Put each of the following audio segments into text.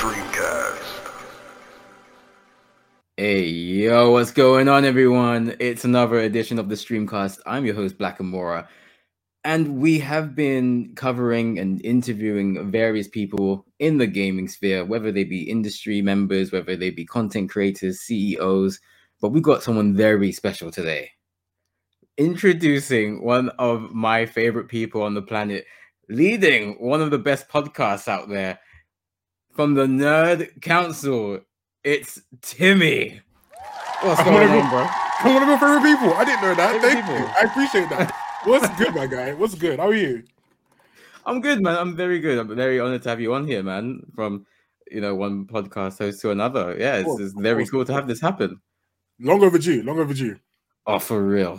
Streamcast. Hey, yo, what's going on, everyone? It's another edition of the Streamcast. I'm your host, Black Amora, and we have been covering and interviewing various people in the gaming sphere, whether they be industry members, whether they be content creators, CEOs, but we got someone very special today. Introducing one of my favorite people on the planet, leading one of the best podcasts out there, from the Nerd Council, it's Timmy. What's going on, bro? I'm one of your favorite people. I didn't know that. Favorite Thank people. you. I appreciate that. What's good, my guy? What's good? How are you? I'm good, man. I'm very good. I'm very honored to have you on here, man. From one podcast host to another. Yeah, it's very cool to have this happen. Long overdue. Long overdue. Oh, for real.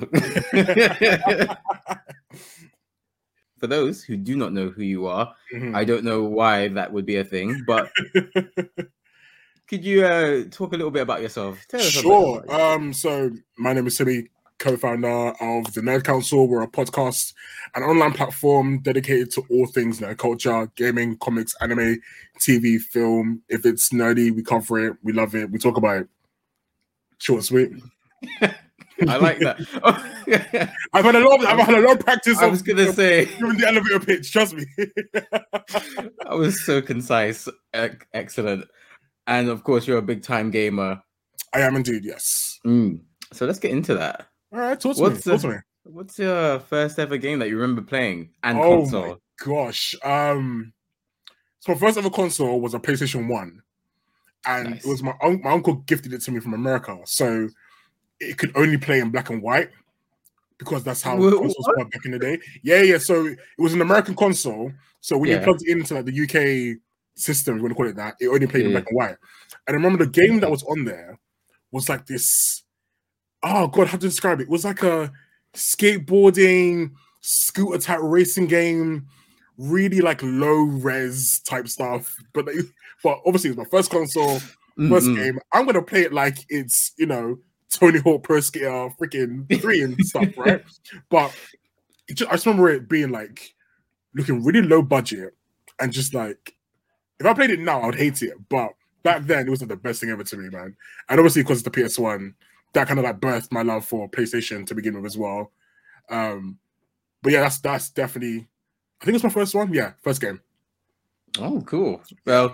For those who do not know who you are, I don't know why that would be a thing, but could you talk a little bit about yourself? Tell us Sure. about yourself. So my name is Timmy, co-founder of the Nerd Council. We're a podcast, an online platform dedicated to all things nerd culture, gaming, comics, anime, TV, film. If it's nerdy, we cover it. We love it. We talk about it. Short and sweet. I like that. I've had a lot of practice. I was gonna say doing the elevator pitch. Trust me. That was so concise. Excellent. And of course, you're a big time gamer. I am indeed. Yes. So let's get into that. All right. Talk to me. What's your first ever game that you remember playing and oh console? My gosh. So my first ever console was a PlayStation 1. And Nice. it was my uncle gifted it to me from America. So it could only play in black and white because that's how consoles were back in the day. Yeah. So it was an American console. So when you plugged it into like the UK system, you want to call it that, it only played in black and white. And I remember the game that was on there was like this. Oh God, how to describe it? It was like a skateboarding, scooter type racing game, really like low res type stuff. But obviously it's my first console, first game. I'm gonna play it like it's Tony Hawk Pro Skater freaking 3 and stuff, right? But I just remember it being like looking really low budget and just like if I played it now, I would hate it. But back then, it was like the best thing ever to me, man. And obviously, because it's the PS1, that kind of like birthed my love for PlayStation to begin with as well. But yeah, that's definitely. I think it's my first one. Yeah, first game. Oh, cool. Well,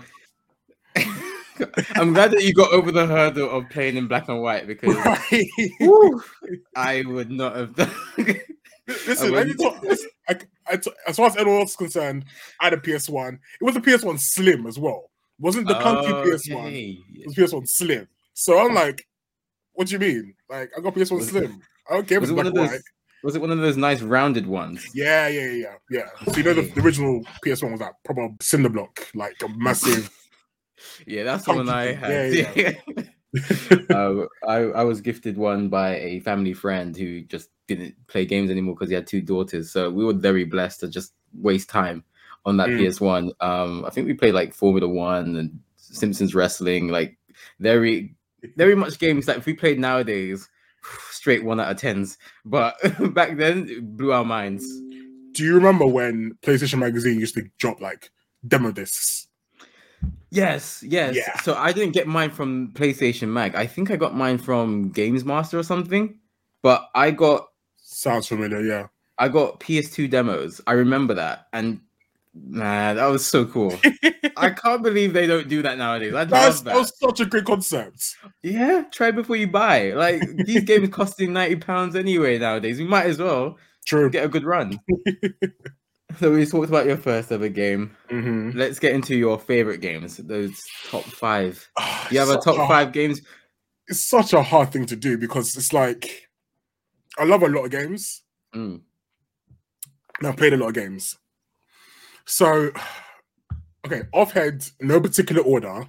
I'm glad that you got over the hurdle of playing in black and white because I would not have done. Listen, as far as anyone else is concerned, I had a PS1. It was a PS1 Slim as well. It wasn't the clunky PS1. It was PS1 Slim. So I'm like, what do you mean? Like, I got PS1 Slim. I don't care if it's black and white. Was it one of those nice rounded ones? Yeah. So the original PS1 was that proper cinder block, like a massive. Yeah, that's the one I had. Yeah. I was gifted one by a family friend who just didn't play games anymore because he had 2 daughters. So we were very blessed to just waste time on that PS1. I think we played like Formula 1 and Simpsons Wrestling, like very, very much games that if we played nowadays, straight 1 out of 10s. But back then, it blew our minds. Do you remember when PlayStation Magazine used to drop like demo discs? Yes. Yeah. So I didn't get mine from PlayStation Mag. I think I got mine from Games Master or something. But I got... Sounds familiar, yeah. I got PS2 demos. I remember that. And man, that was so cool. I can't believe they don't do that nowadays. I love that. That was such a great concept. Yeah, try before you buy. Like, these games costing £90 anyway nowadays. We might as well get a good run. So we talked about your first ever game. Let's get into your favorite games. Those top 5. Do you have a top 5 games? It's such a hard thing to do because it's like I love a lot of games. And I've played a lot of games. So, okay, offhand, no particular order.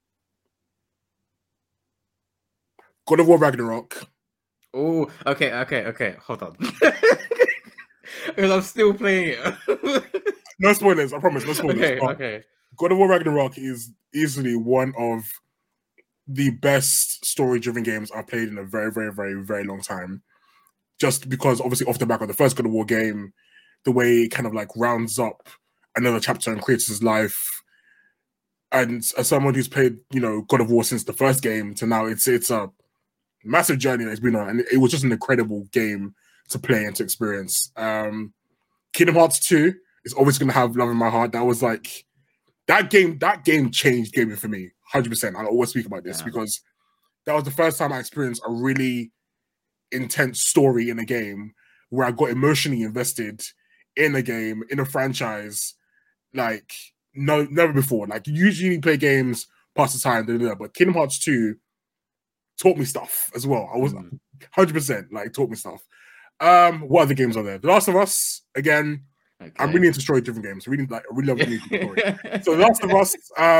God of War Ragnarok. Oh, okay. Hold on. Because I'm still playing it. No spoilers, I promise. No spoilers. Okay. God of War Ragnarok is easily one of the best story-driven games I've played in a very, very, very, very long time. Just because, obviously, off the back of the first God of War game, the way it kind of like rounds up another chapter in Kratos' life. And as someone who's played, God of War since the first game to now, it's a massive journey that it's been on, and it was just an incredible game to play and to experience. Kingdom Hearts 2 is always going to have love in my heart. That was like that game changed gaming for me 100%. I always speak about this because that was the first time I experienced a really intense story in a game where I got emotionally invested in a game, in a franchise, like never before. Like, usually you play games past the time, but Kingdom Hearts 2 taught me stuff as well. I was 100% like taught me stuff. What other games are there? The Last of Us, again. Okay. I'm really into story-driven games. I really love the story. So The Last of Us,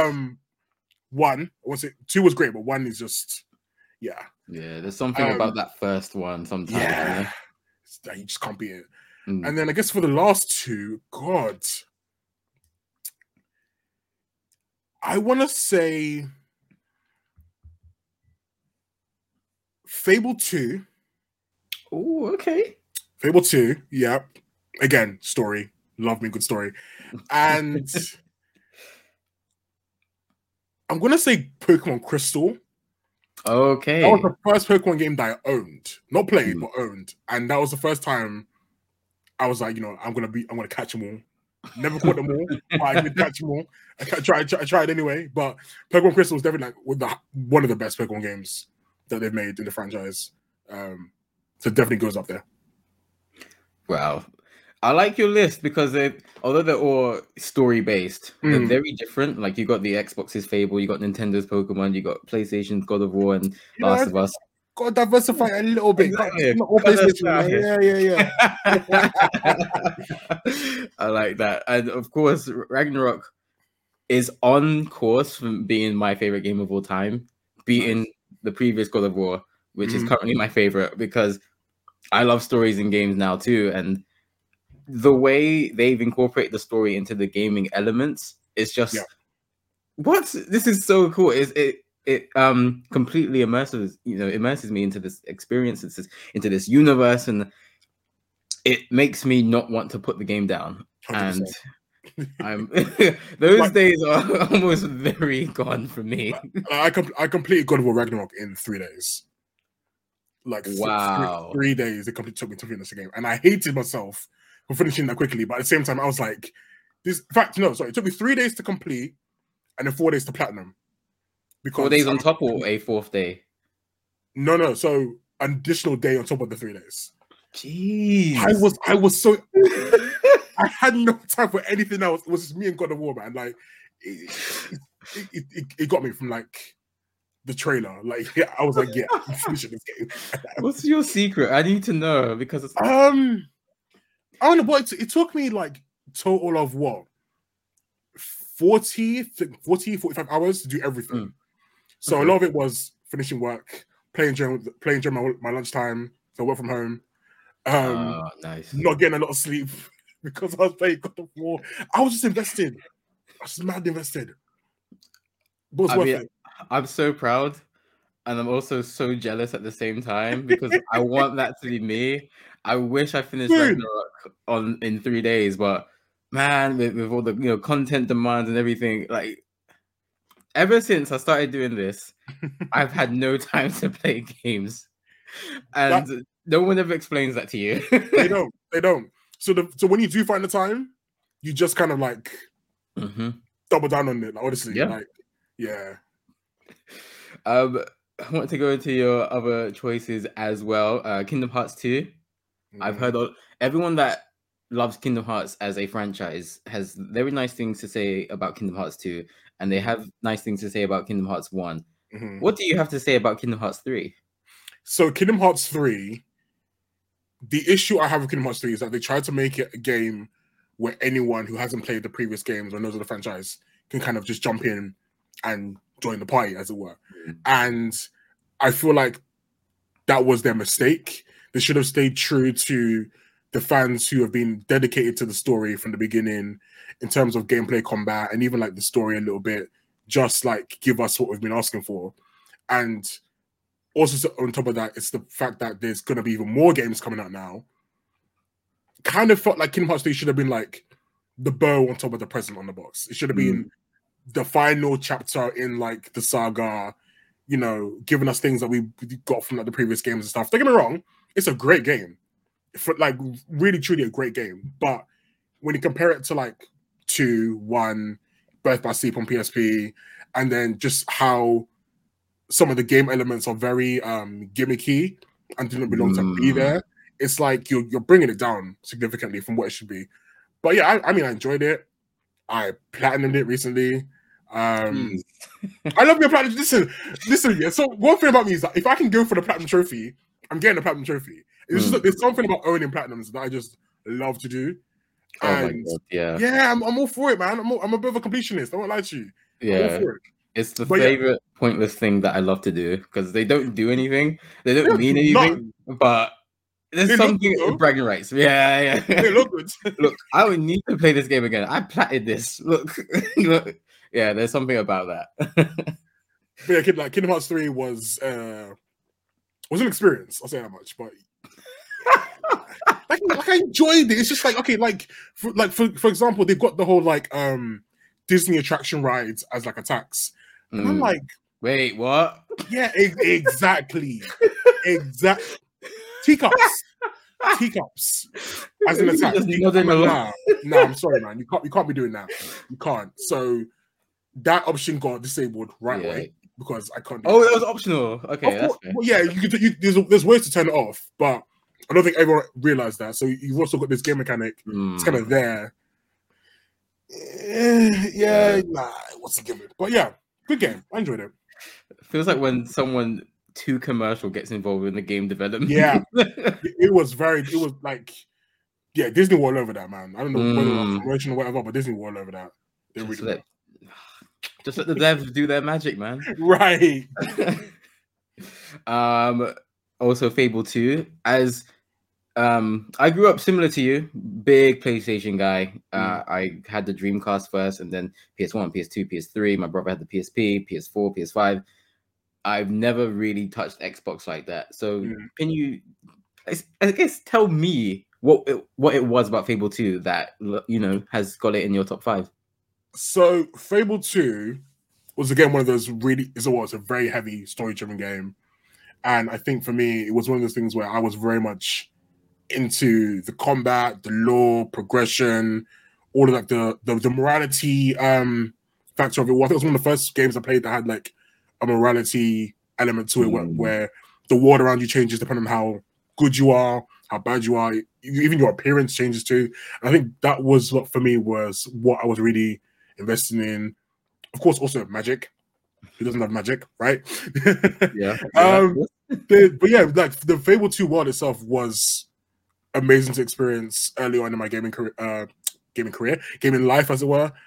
1, two was great, but 1 is just, yeah. There's something about that first one sometimes. Yeah, you just can't beat it. And then I guess for the last 2, God, I want to say Fable 2. Oh, okay. Fable 2, yeah. Again, story. Love me, good story. And I'm going to say Pokemon Crystal. Okay. That was the first Pokemon game that I owned. Not played, but owned. And that was the first time I was like, I'm gonna catch them all. Never caught them all, but I did catch them all. I tried anyway. But Pokemon Crystal was definitely one of the best Pokemon games that they've made in the franchise. So it definitely goes up there. Wow. I like your list because although they're all story based, they're very different. Like, you got the Xbox's Fable, you got Nintendo's Pokemon, you got PlayStation's God of War and Last of Us. Got to diversify a little bit. Not all PlayStation. Yeah. I like that. And of course, Ragnarok is on course from being my favorite game of all time, beating the previous God of War, which is currently my favorite because I love stories in games now too. And the way they've incorporated the story into the gaming elements is just this is so cool. It completely immerses me into this experience, into this universe, and it makes me not want to put the game down. 100%. And those days are almost very gone for me. I completed God of War Ragnarok in 3 days. Like, wow, 3 days it completely took me to finish the game, and I hated myself for finishing that quickly. But at the same time, I was like, it took me 3 days to complete, and then 4 days to platinum. Because 4 days on top, or a 4th day? No. So an additional day on top of the 3 days. Jeez, I was so I had no time for anything else. It was just me and God of War, man. Like, it got me from like the trailer. Like, I was like, I'm finishing this game. What's your secret? I need to know because it's... I don't know, but it took me like total of what 45 hours to do everything. So a lot of it was finishing work, playing during my lunchtime. So I work from home. Nice. Not getting a lot of sleep because I was playing God of War. I was just invested. I was mad invested. But it's worth it. I'm so proud, and I'm also so jealous at the same time because I want that to be me. I wish I finished Ragnarok in 3 days, but man, with all the content demands and everything, like, ever since I started doing this, I've had no time to play games, and no one ever explains that to you. They don't. So when you do find the time, you just kind of like double down on it. Like, honestly, I want to go into your other choices as well. Kingdom Hearts 2. I've heard everyone that loves Kingdom Hearts as a franchise has very nice things to say about Kingdom Hearts 2, and they have nice things to say about Kingdom Hearts 1. What do you have to say about Kingdom Hearts 3? So Kingdom Hearts 3, the issue I have with Kingdom Hearts 3 is that they tried to make it a game where anyone who hasn't played the previous games or knows of the franchise can kind of just jump in and join the party, as it were. And I feel like that was their mistake. They should have stayed true to the fans who have been dedicated to the story from the beginning in terms of gameplay, combat, and even like the story a little bit. Just like give us what we've been asking for. And also on top of that, it's the fact that there's going to be even more games coming out now. Kind of felt like Kingdom Hearts 3 should have been like the bow on top of the present on the box. It should have been the final chapter in like the saga, you know, giving us things that we got from like the previous games and stuff. Don't get me wrong, it's a great game, for like really truly a great game. But when you compare it to like 2, 1, Birth by Sleep on PSP, and then just how some of the game elements are very gimmicky and didn't belong to be there, it's like you're bringing it down significantly from what it should be. But yeah, I mean, I enjoyed it. I platinumed it recently. I love your platinum. Listen. Yeah. So one thing about me is that if I can go for the platinum trophy, I'm getting the platinum trophy. It's just there's something about owning platinums that I just love to do. And my God, yeah, I'm all for it, man. I'm a bit of a completionist. I won't lie to you. Yeah, I'm all for it. It's the favorite pointless thing that I love to do because they don't do anything. They don't mean anything, but there's something bragging rights. Yeah. They look good. Look, I would need to play this game again. I platted this. Look. Yeah, there's something about that. But yeah, like Kingdom Hearts 3 was an experience. I'll say that much. But like I enjoyed it. It's just like, okay, like for example, they've got the whole like Disney attraction rides as like a tax. And I'm like, wait, what? Yeah, exactly. Teacups. As an attack. Nah, I'm sorry, man. You can't be doing that. You can't. So that option got disabled right away because I can't. That was optional. Okay, that's fair. Well, yeah, there's ways to turn it off, but I don't think everyone realized that. So you've also got this game mechanic. It's kind of there. Nah, what's the gimmick? But yeah, good game. I enjoyed it. Feels like when someone too commercial gets involved in the game development. Yeah, it was like, yeah, Disney were all over that, man. I don't know whether it was promotion or whatever, but Disney were all over that. Just let the devs do their magic, man. Right. Also Fable 2, as I grew up similar to you, big PlayStation guy. I had the Dreamcast first, and then PS1, PS2, PS3. My brother had the PSP, PS4, PS5. I've never really touched Xbox like that. So can you, I guess, tell me what it was about Fable 2 that, you know, has got it in your top 5? So Fable 2 was again one of those it's a very heavy story-driven game. And I think for me, it was one of those things where I was very much into the combat, the lore, progression, all of like the morality factor of it. I think it was one of the first games I played that had like a morality element to it, where the world around you changes depending on how good you are, how bad you are, even your appearance changes too. And I think that was what for me was what I was really investing in. Of course, also magic. Who doesn't have magic, right? Yeah. But yeah, like the Fable 2 world itself was amazing to experience early on in my gaming life, as it were.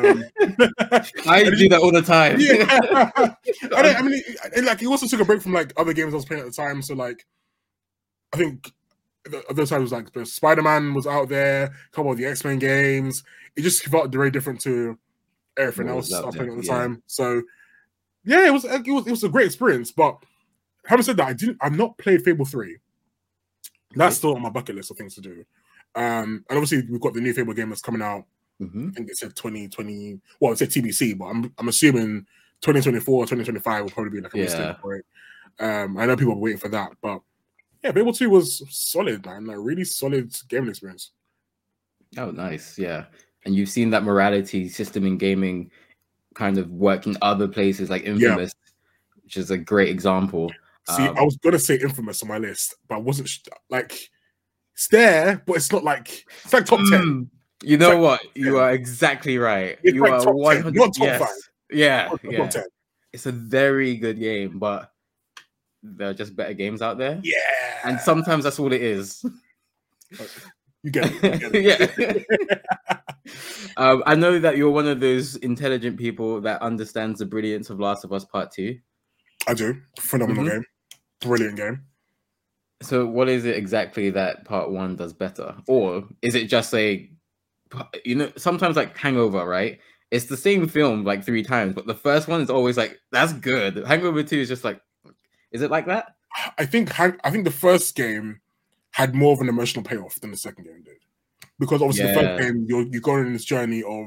I do that all the time. Yeah. I mean, like, it also took a break from like other games I was playing at the time. So like, I think those times like Spider-Man was out there, a couple of the X-Men games. It just felt very different to everything else I was playing at the time. So yeah, it was a great experience. But having said that, I've not played Fable 3. That's still on my bucket list of things to do. And obviously we've got the new Fable game that's coming out. I think it said 2020. Well, it said TBC, but I'm assuming 2024 or 2025 will probably be like a mistake for it. I know people are waiting for that, but yeah, Fable 2 was solid, man. Like, really solid gaming experience. Oh, nice. Yeah. And you've seen that morality system in gaming kind of work in other places like Infamous, which is a great example. See, I was going to say Infamous on my list, but I wasn't like, it's there, but it's not like, it's like top 10. You know what? You are exactly right. It's you like are top 100. 10, not top 5. Yeah. Top 10. It's a very good game, but there are just better games out there. Yeah. And sometimes that's all it is. You get it. Yeah. I know that you're one of those intelligent people that understands the brilliance of Last of Us Part 2. I do. Phenomenal game. Brilliant game. So what is it exactly that Part 1 does better? Or is it just sometimes like Hangover, right? It's the same film like 3 times, but the first one is always like, that's good. Hangover 2 is just like, is it like that? I think the first game had more of an emotional payoff than the second game did. Because obviously the first game, you're going on this journey of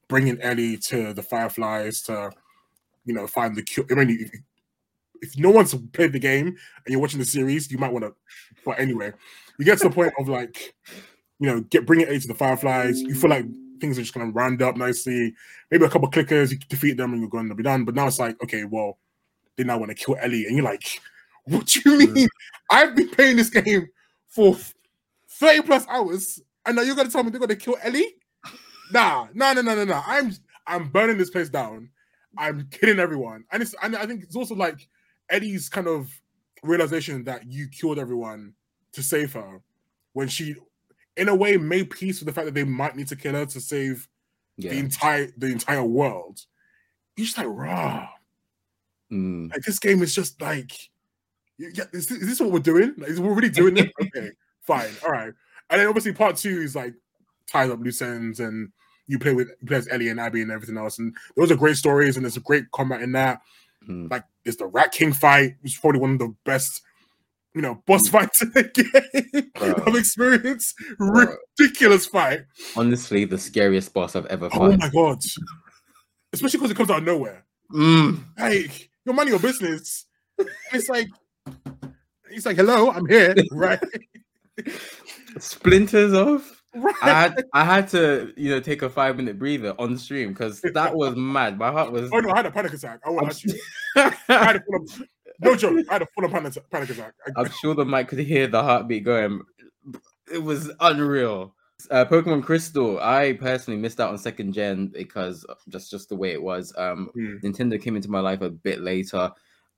bringing Ellie to the Fireflies to, find the cure. I mean, if no one's played the game and you're watching the series, you might want to. But anyway, you get to the point of like, bringing Ellie to the Fireflies. You feel like things are just going to round up nicely. Maybe a couple of clickers, you defeat them and you're going to be done. But now it's like, okay, well, they now want to kill Ellie. And you're like, what do you mean? I've been playing this game for 30 plus hours and now you're going to tell me they're going to kill Ellie? Nah. I'm burning this place down. I'm killing everyone. And I think it's also like Ellie's kind of realization that you killed everyone to save her when she, in a way, made peace with the fact that they might need to kill her to save the entire world. You're just like, raw. Like, this game is just like, is this what we're doing? Like, we're really doing it? Okay, fine, all right. And then obviously part 2 is like ties up loose ends, and you play as Ellie and Abby and everything else. And those are great stories, and there's a great combat in that. Like, there's the Rat King fight, which is probably one of the best, boss fights in the game of experience. Ridiculous fight. Honestly, the scariest boss I've ever fought. Oh my god! Especially because it comes out of nowhere. Like, you're minding your business. It's like, hello, I'm here, right? Splinters off. Right. I had to, take a 5-minute breather on stream because that was mad. My heart was. Oh no, I had a panic attack. I won't ask you. No joke. I had a full panic attack. I'm sure the mic could hear the heartbeat going. It was unreal. Pokemon Crystal. I personally missed out on 2nd gen because just the way it was. Nintendo came into my life a bit later.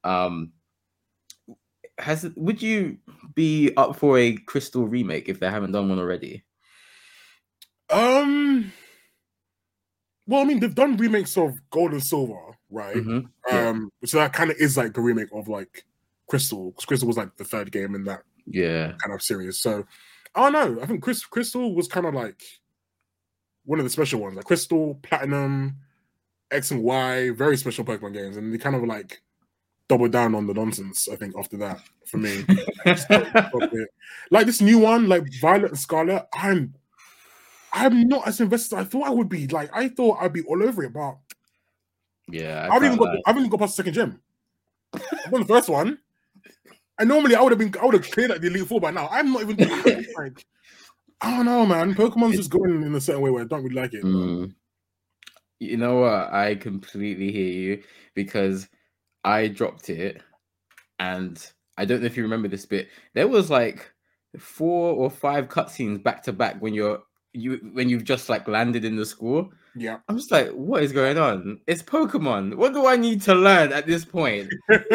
Would you be up for a Crystal remake if they haven't done one already? Well, I mean, they've done remakes of Gold and Silver, right? So that kind of is like a remake of like Crystal. Crystal was like the 3rd game in that kind of series. So I don't know. I think Crystal was kind of like one of the special ones. Like Crystal, Platinum, X and Y, very special Pokemon games, and they kind of like doubled down on the nonsense. I think after that, for me, like this new one, like Violet and Scarlet, I'm not as invested as I thought I would be. Like, I thought I'd be all over it, but I haven't even got past the 2nd gym. I've done the first one, and normally I would have cleared at the Elite Four by now. I'm not even like, I don't know, man. Pokemon's just going in a certain way where I don't really like it. You know what? I completely hear you because I dropped it, and I don't know if you remember this bit. There was like 4 or 5 cutscenes back to back when you've just like landed in the school. Yeah. I'm just like, what is going on? It's Pokemon. What do I need to learn at this point?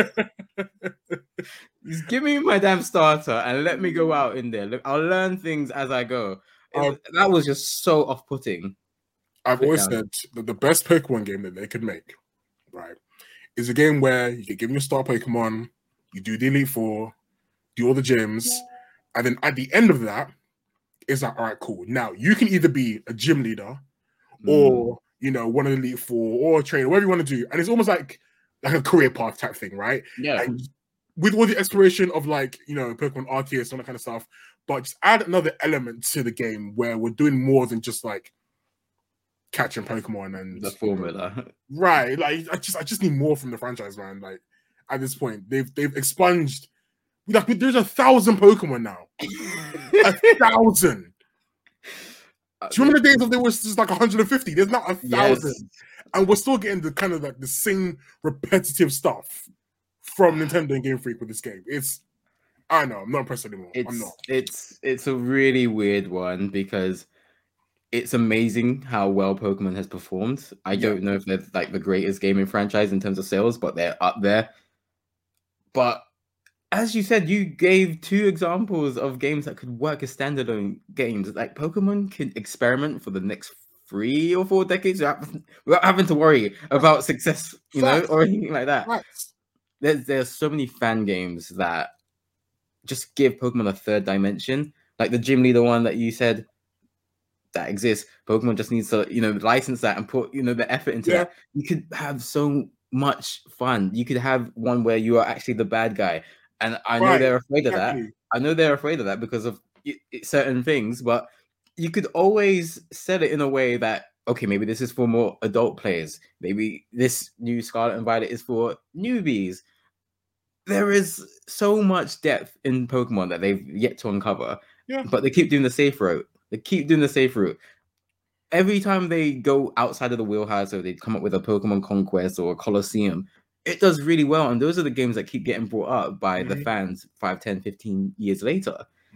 Just give me my damn starter and let me go out in there. Look, I'll learn things as I go. That was just so off-putting. I've always said that the best Pokemon game that they could make, right, is a game where you can give me a star Pokemon, you do the Elite Four, do all the gyms, and then at the end of that, it's like, all right, cool. Now you can either be a gym leader or, one of the Elite Four or a trainer, whatever you want to do. And it's almost like a career path type thing, right? Yeah. And with all the exploration of like, Pokemon Arceus and all that kind of stuff, but just add another element to the game where we're doing more than just like catching Pokemon and the formula. Right. Like I just need more from the franchise, man. Like at this point, they've expunged. Like, there's 1,000 Pokemon now. 1,000. Do you remember the days of there was just like 150? There's not 1,000, and we're still getting the kind of like the same repetitive stuff from Nintendo and Game Freak with this game. I know, I'm not impressed anymore. I'm not. It's a really weird one because it's amazing how well Pokemon has performed. I don't know if they're like the greatest gaming franchise in terms of sales, but they're up there. But as you said, you gave 2 examples of games that could work as standalone games. Like Pokemon can experiment for the next 3 or 4 decades without having to worry about success, or anything like that. Right. There's so many fan games that just give Pokemon a 3rd dimension. Like the gym leader one that you said that exists. Pokemon just needs to, license that and put, the effort into that. You could have so much fun. You could have one where you are actually the bad guy. And I know they're afraid of that. I know they're afraid of that because of certain things, but you could always set it in a way that okay, maybe this is for more adult players. Maybe this new Scarlet and Violet is for newbies. There is so much depth in Pokemon that they've yet to uncover. Yeah. But they keep doing the safe route. Every time they go outside of the wheelhouse, or they come up with a Pokemon Conquest or a Colosseum, it does really well. And those are the games that keep getting brought up by the fans 5, 10, 15 years later.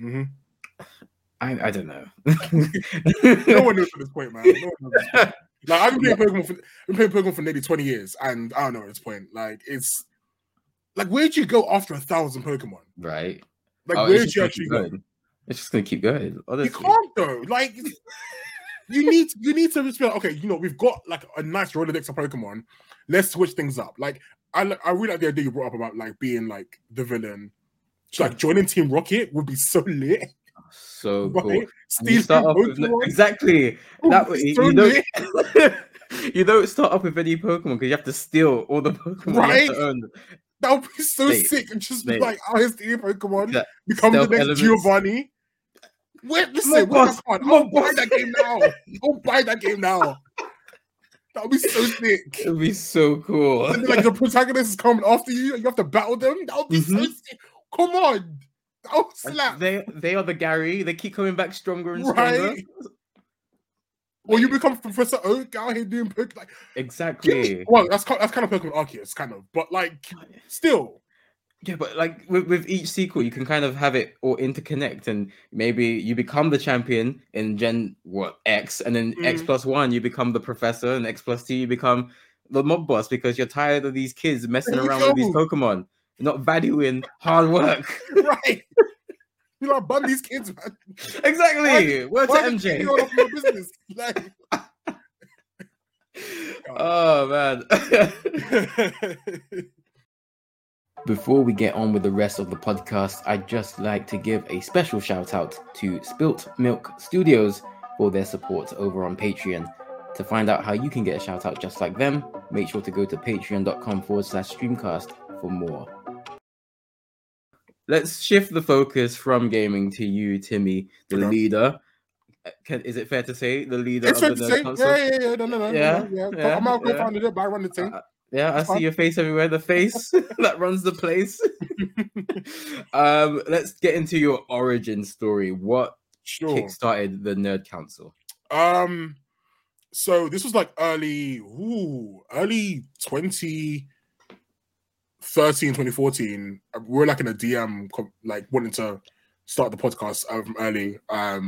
I don't know. No one knows at this point, man. No one knows at this point. Like, I've been playing Pokemon for nearly 20 years, and I don't know at this point. Like, it's like, where'd you go after 1,000 Pokemon? Right. Like, where'd you actually go? It's just gonna keep going. Honestly. You can't though. Like, you need to just be like, okay, you know, we've got like a nice Rolodex of Pokemon. Let's switch things up. Like, I really like the idea you brought up about like being like the villain. So, like, joining Team Rocket would be so lit. So cool. Exactly. That way, you don't start off with any Pokemon because you have to steal all the Pokemon. Right. That would be so sick. And just be like, oh, here's the Pokemon. Become the next Giovanni. Wait, listen, I'll buy that game now. I'll buy that game now. That would be so sick. It would be so cool. And then, like, the protagonist is coming after you and you have to battle them. That would be so sick. Come on. Oh, slap. They are the Gary. They keep coming back stronger and stronger. Right. Or you become Professor Oak out here doing Pokemon. Like, exactly. Well, that's kind of Pokemon Arceus, kind of. But, like, still. Yeah, but like with each sequel, you can kind of have it all interconnect, and maybe you become the champion in Gen X, and then X+1 you become the professor, and X+2 you become the mob boss because you're tired of these kids messing around with these Pokemon, not valuing hard work. Right. You know, bun these kids, man. Exactly. Word to MJ. Your business. Like... Oh man. Before we get on with the rest of the podcast, I'd just like to give a special shout out to Spilt Milk Studios for their support over on Patreon. To find out how you can get a shout out just like them, make sure to go to patreon.com/streamcast for more. Let's shift the focus from gaming to you, Timmy, the leader. Is it fair to say the leader of the Nerd Council? Yeah. I'm out co-founded it, but I run the team. I see your face everywhere. The face that runs the place. Let's get into your origin story. What kickstarted the Nerd Council? So this was like early 2013, 2014. We were like in a DM, like wanting to start the podcast early.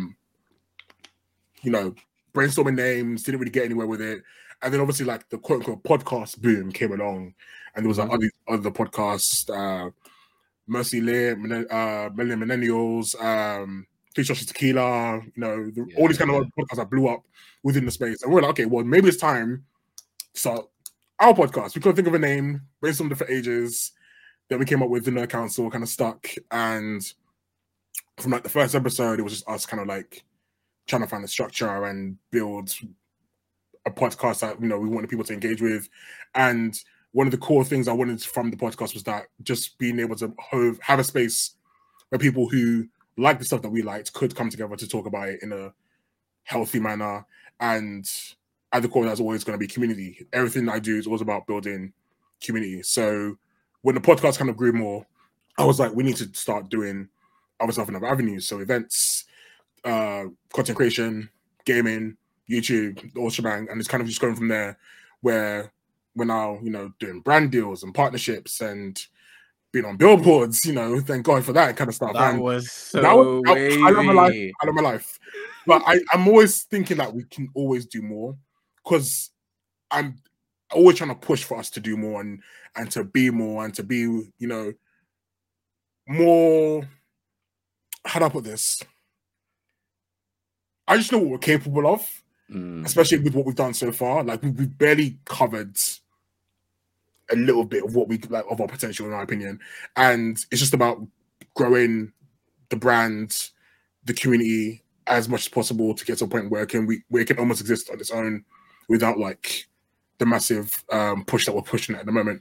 You know, brainstorming names, didn't really get anywhere with it. And then obviously like the quote unquote podcast boom came along, and there was like other podcasts, Mercy Lit, Millennials, Josh's Tequila, you know, all these kind of podcasts that blew up within the space. And we're like, okay, well, maybe it's time to start our podcast. We couldn't think of a name, brainstormed for ages. Then we came up with the Nerd Council, kind of stuck. And from like the first episode, it was just us kind of like trying to find the structure and build a podcast that, you know, we wanted people to engage with. And one of the core things I wanted from the podcast was that just being able to have a space where people who like the stuff that we liked could come together to talk about it in a healthy manner. And at the core, that's always going to be community. Everything I do is always about building community. So when the podcast kind of grew more, I was like, we need to start doing other stuff in other avenues. So events, content creation, gaming, YouTube, all shebang. And it's kind of just going from there, where we're now, you know, doing brand deals and partnerships and being on billboards, you know, thank God for that kind of stuff. That was so wavy. I love my life. But I'm always thinking that we can always do more, because I'm always trying to push for us to do more and to be more and to be, you know, more, how do I put this? I just know what we're capable of, especially with what we've done so far. Like we've barely covered a little bit of what we like of our potential, in my opinion. And it's just about growing the brand, the community as much as possible to get to a point where it can almost exist on its own without like the massive push that we're pushing at the moment.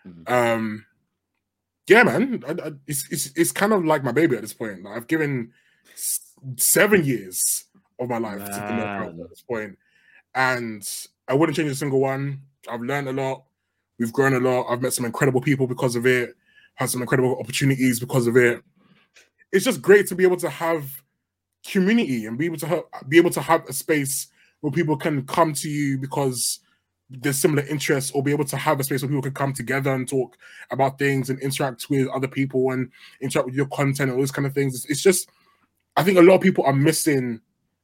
Yeah, man, it's kind of like my baby at this point. Like, I've given 7 years of my life to the Nerd Council at this point, and I wouldn't change a single one. I've learned a lot. We've grown a lot. I've met some incredible people because of it. Had some incredible opportunities because of it. It's just great to be able to have community and be able to have a space where people can come to you because there's similar interests, or be able to have a space where people can come together and talk about things and interact with other people and interact with your content and all those kind of things. It's just, I think a lot of people are missing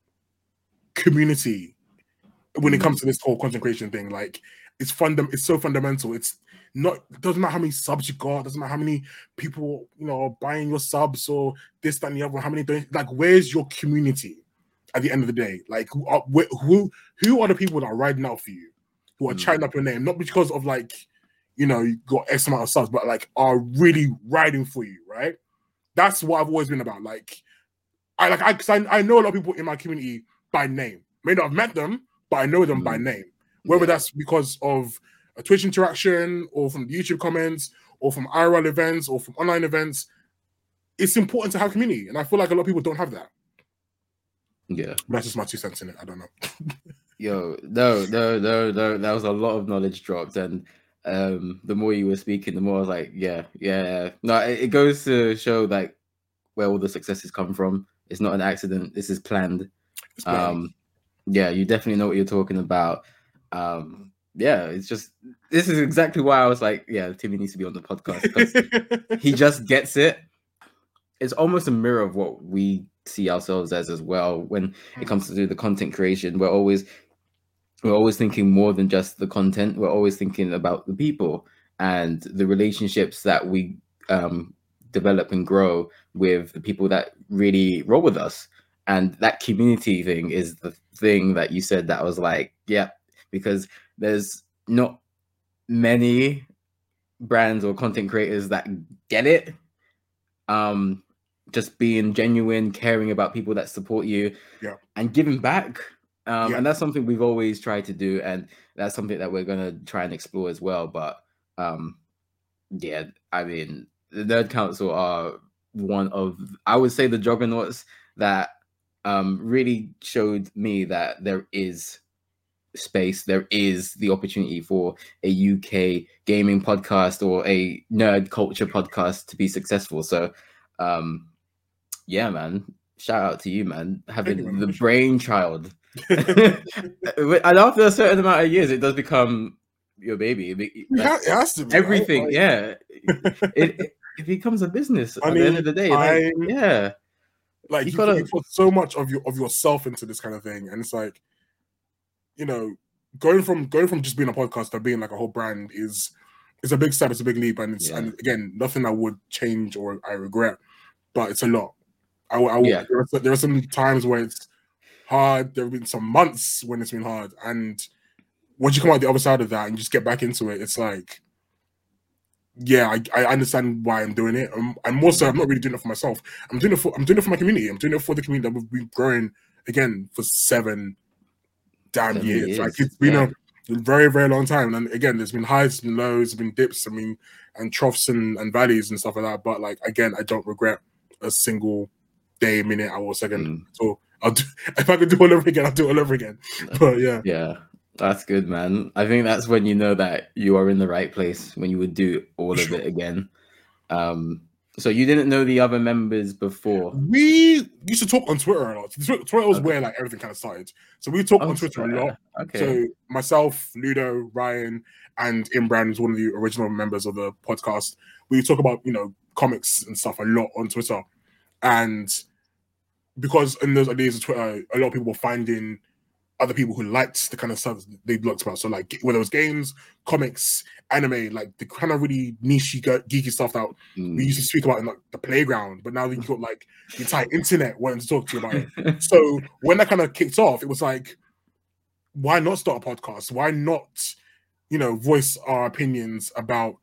community when it comes to this whole content creation thing. Like, it's so fundamental. It doesn't matter how many subs you got, doesn't matter how many people, are buying your subs or this, that, and the other, how many, like, where's your community at the end of the day? Like, who are the people that are riding out for you, who are chatting up your name, not because of like, you got X amount of subs, but like are really riding for you, right? That's what I've always been about. Like, I know a lot of people in my community by name. May not have met them, but I know them by name. Whether that's because of a Twitch interaction, or from the YouTube comments, or from IRL events, or from online events, it's important to have community, and I feel like a lot of people don't have that. Yeah, that's just my 2 cents in it. I don't know. Yo, no, that was a lot of knowledge dropped, and the more you were speaking, the more I was like, yeah. No, it goes to show like where all the successes come from. It's not an accident. This is planned. Yeah, you definitely know what you're talking about. Yeah, it's just, this is exactly why I was like, yeah, Timmy needs to be on the podcast, because he just gets it. It's almost a mirror of what we see ourselves as well when it comes to the content creation. We're always thinking more than just the content. We're always thinking about the people and the relationships that we develop and grow with the people that really roll with us. And that community thing is the thing that you said that I was like, yeah, because there's not many brands or content creators that get it. Just being genuine, caring about people that support you, and giving back. And that's something we've always tried to do, and that's something that we're gonna try and explore as well. But yeah, I mean, the Nerd Council are one of, I would say, the juggernauts that really showed me that there is space, there is the opportunity for a UK gaming podcast or a nerd culture podcast to be successful. So yeah, man, shout out to you, man, having the brainchild. And after a certain amount of years, it does become your baby. It has to be, everything, right? yeah. It becomes a business at the end of the day. Like you put so much of yourself into this kind of thing, and it's like, going from just being a podcast to being like a whole brand is a big step. It's a big leap, and and again, nothing I would change or I regret, but it's a lot. There are some times where it's hard. There have been some months when it's been hard, and once you come out the other side of that and you just get back into it, it's like, yeah, I understand why I'm doing it. And more so, I'm not really doing it for myself. I'm doing it for my community. I'm doing it for the community that we've been growing again for 7 damn years. Like, it's been a very, very long time. And again, there's been highs and lows, there's been dips, and troughs and valleys and stuff like that. But like, again, I don't regret a single day, minute, hour, or second. So if I could do all over again, I'll do it all over again. But yeah. That's good, man. I think that's when you know that you are in the right place, when you would do all of it again. So you didn't know the other members before? We used to talk on Twitter a lot. Twitter was where like everything kind of started. So we talk on Twitter a lot. Okay. So myself, Ludo, Ryan, and Imran, who's one of the original members of the podcast, we talk about, comics and stuff a lot on Twitter. And because in those days of Twitter, a lot of people were finding other people who liked the kind of stuff they looked about. So like, whether it was games, comics, anime, like the kind of really niche, geeky stuff that we used to speak about in like the playground. But now that you've got like the entire internet wanting to talk to you about it. So when that kind of kicked off, it was like, why not start a podcast? Why not, voice our opinions about,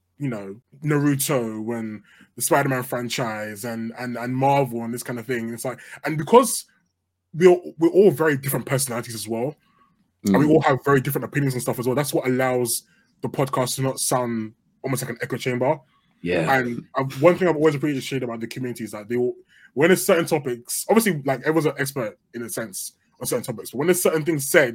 Naruto and the Spider-Man franchise and Marvel and this kind of thing. And it's like, and because we're all very different personalities as well, and we all have very different opinions and stuff as well. That's what allows the podcast to not sound almost like an echo chamber. Yeah. And one thing I've always appreciated about the community is that when there's certain topics, obviously, like everyone's an expert in a sense on certain topics, but when there's certain things said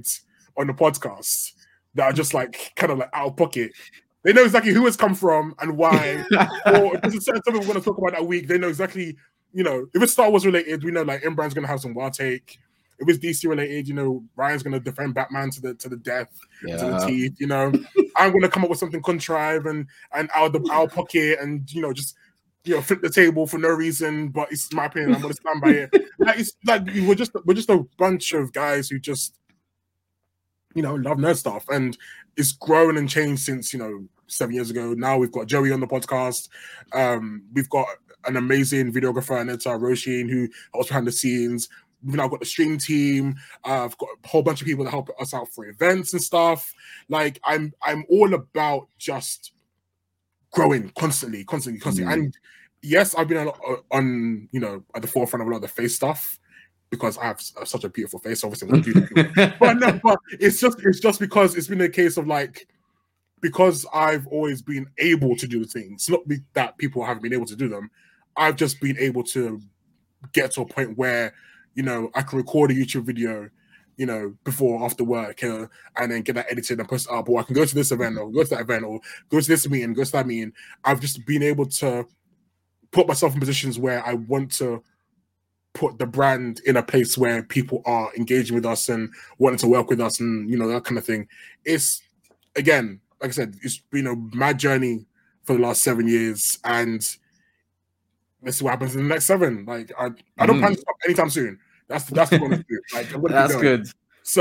on the podcast that are just like kind of like out of pocket. They know exactly who it's come from and why. Or if there's a certain topic we're going to talk about that week, they know exactly, you know, if it's Star Wars related, we know like Imran's going to have some wild take. If it's DC related, you know, Ryan's going to defend Batman to the death, to the teeth, you know. I'm going to come up with something contrived and out of our pocket and, you know, just, you know, flip the table for no reason, but it's my opinion. I'm going to stand by it. Like, it's like we're just a bunch of guys who just, you know, love nerd stuff, and it's grown and changed since, you know, 7 years ago. Now we've got Joey on the podcast. We've got an amazing videographer, Anita Roshin, who helps behind the scenes. We've now got the stream team. I've got a whole bunch of people that help us out for events and stuff. Like I'm all about just growing constantly. And yes, I've been on you know, at the forefront of a lot of the face stuff because I have such a beautiful face. Obviously, I'm beautiful. but it's just because it's been a case of like, because I've always been able to do things, not that people haven't been able to do them. I've just been able to get to a point where, you know, I can record a YouTube video, you know, before or after work, and then get that edited and post it up, or I can go to this event or go to that event or go to this meeting, go to that meeting. I've just been able to put myself in positions where I want to put the brand in a place where people are engaging with us and wanting to work with us and, you know, that kind of thing. It's, again, like I said, it's been a mad journey for the last 7 years, and let's see what happens in the next 7. Like, I don't plan to stop anytime soon. That's the one to do. Like, that's good. So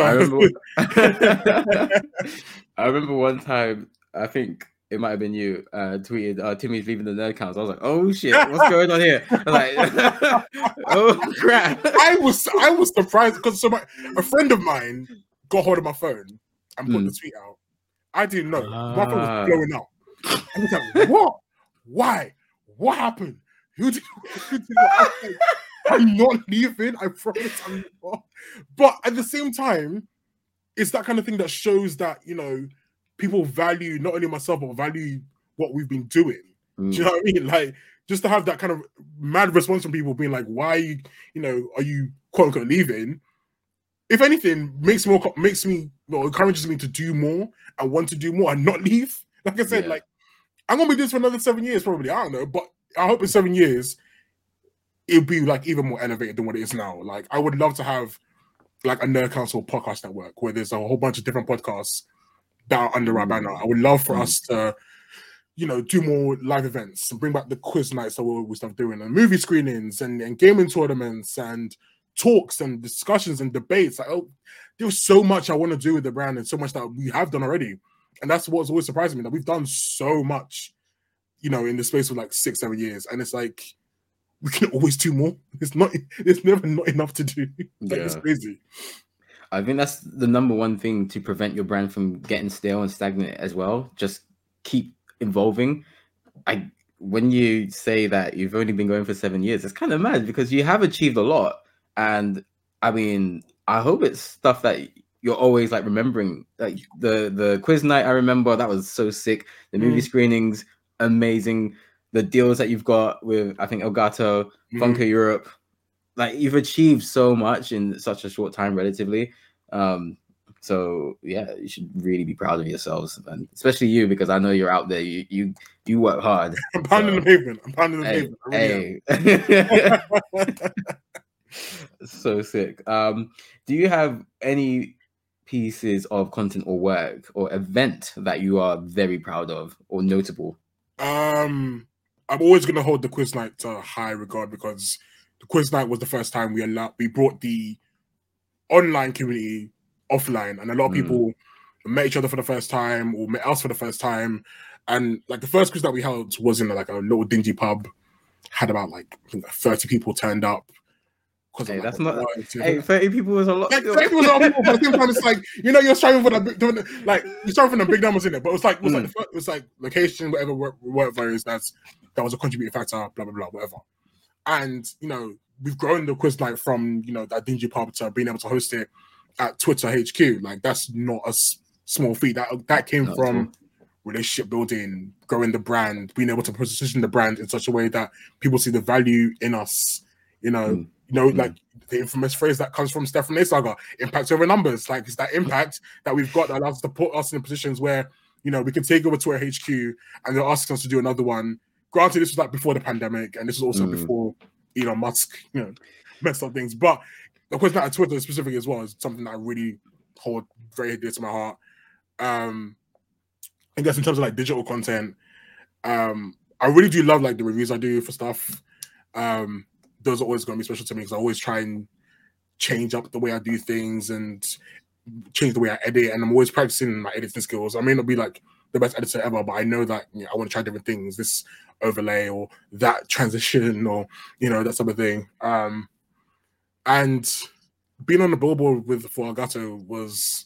I remember one time, I think it might have been you, tweeted, Timmy's leaving the nerd counts. I was like, oh shit, what's going on here? I was like, oh crap. I was surprised because a friend of mine got hold of my phone and put the tweet out. I didn't know. My phone was blowing up. I was like, what? Why? What happened? Who did what? I'm not leaving. I promise I'm not. But at the same time, it's that kind of thing that shows that, you know, people value not only myself, but value what we've been doing. Do you know what I mean? Like, just to have that kind of mad response from people being like, why are you quote unquote leaving? If anything, encourages me to do more and want to do more and not leave. Like I said, like, I'm gonna be this for another 7 years, probably. I don't know, but I hope in 7 years it'll be like even more elevated than what it is now. Like, I would love to have like a Nerd Council podcast network where there's a whole bunch of different podcasts that are under our banner. I would love for us to, you know, do more live events and bring back the quiz nights that we always love doing, and movie screenings and gaming tournaments and talks and discussions and debates. Like, oh, there's so much I want to do with the brand and so much that we have done already. And that's what's always surprising me, that we've done so much, you know, in the space of like 6-7 years. And it's like, we can always do more. It's never not enough to do. Like, it's crazy. I think that's the number one thing to prevent your brand from getting stale and stagnant as well. Just keep evolving. When you say that you've only been going for 7 years, it's kind of mad because you have achieved a lot. And I mean, I hope it's stuff that you're always like remembering. Like the quiz night, I remember that was so sick. The movie screenings, amazing. The deals that you've got with, I think, Elgato, Funko Europe, like, you've achieved so much in such a short time, relatively. So yeah, you should really be proud of yourselves, and especially you, because I know you're out there. You work hard. I'm pounding the pavement. I'm pounding the pavement. So sick. Do you have any pieces of content or work or event that you are very proud of or notable? I'm always going to hold the quiz night to high regard, because the quiz night was the first time we brought the online community offline, and a lot of people met each other for the first time or met us for the first time. And like, the first quiz that we held was in like a little dingy pub, had about like, I think 30 people turned up. Hey, that's not. Hey, 30 people was a lot. Like, 30 people was a lot of people, but at the same time, it's like, you know, you're striving for you're striving for the big numbers in it. But it was like location, whatever is that was a contributing factor, blah blah blah, whatever. And you know, we've grown the quiz night from, you know, that dingy pub to being able to host it at Twitter HQ. Like, that's not a small feat. That came from relationship building, growing the brand, being able to position the brand in such a way that people see the value in us. Like the infamous phrase that comes from Stefan Saga, impact over numbers. Like, it's that impact that we've got that allows us to put us in positions where, you know, we can take over Twitter HQ and they're asking us to do another one. Granted, this was like before the pandemic, and this was also before Elon Musk, you know, messed up things. But of course, that Twitter specifically as well is something that I really hold very dear to my heart. I guess in terms of like digital content, I really do love like the reviews I do for stuff. Those are always going to be special to me because I always try and change up the way I do things and change the way I edit. And I'm always practicing my editing skills. I may not be like the best editor ever, but I know that, you know, I want to try different things, this overlay or that transition or, you know, that type of thing. And being on the billboard for Elgato was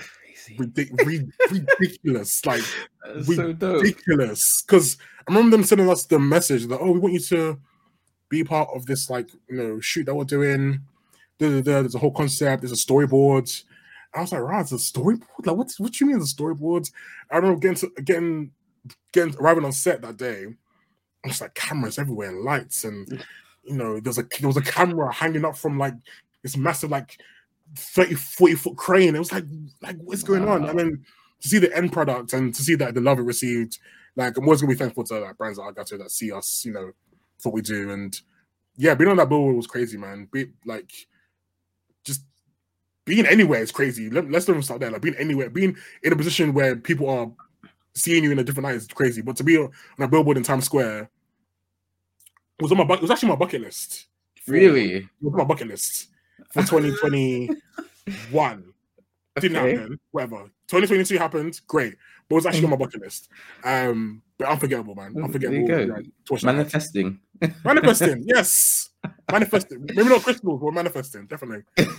ridiculous, like ridiculous. Because I remember them sending us the message that, oh, we want you to be part of this, like, you know, shoot that we're doing. There's a whole concept. There's a storyboard. And I was like, right, it's a storyboard. Like, what do you mean, the storyboard? I remember arriving on set that day. I was like, cameras everywhere, and lights, and you know, there was a camera hanging up from like this massive, like 30-40 foot crane. It was like what's going on? And then to see the end product and to see that the love it received, like, I'm always gonna be thankful to like brands like Elgato that see us, you know, for what we do. And yeah, being on that billboard was crazy, man. Just being anywhere is crazy. Let's not even start there. Like, being anywhere, being in a position where people are seeing you in a different light is crazy. But to be on a billboard in Times Square was on it was actually my bucket list. Really? It was on my bucket list for 2021. Didn't happen. Whatever. 2022 happened. Great. But it was actually on my bucket list. But unforgettable, man. Unforgettable. There you go. Manifesting. Manifesting, yes. Manifesting. Maybe not crystals, but manifesting, definitely.